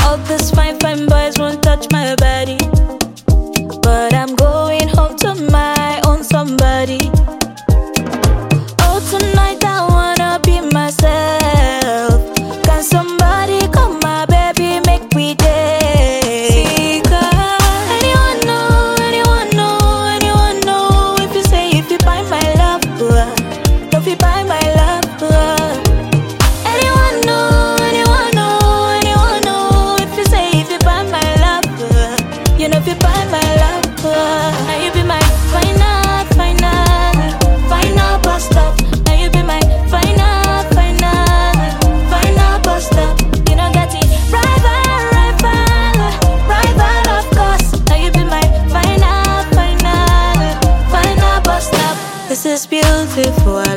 All these fine, fine boys won't touch my body, but I'm going home to my own somebody. Oh, tonight I wanna be myself. Can somebody come, my baby, make we dance? Anyone know, anyone know, anyone know? If you say, if you buy my love, if you buy my love. Anyone know, anyone know, anyone know? If you say, if you buy my love, you know if you buy my love, now you be my final, final, final bus stop. Now you be my final, final, final bus stop. You know that it rival, rival, rival of course. Now you be my final, final, final bus stop. This is beautiful.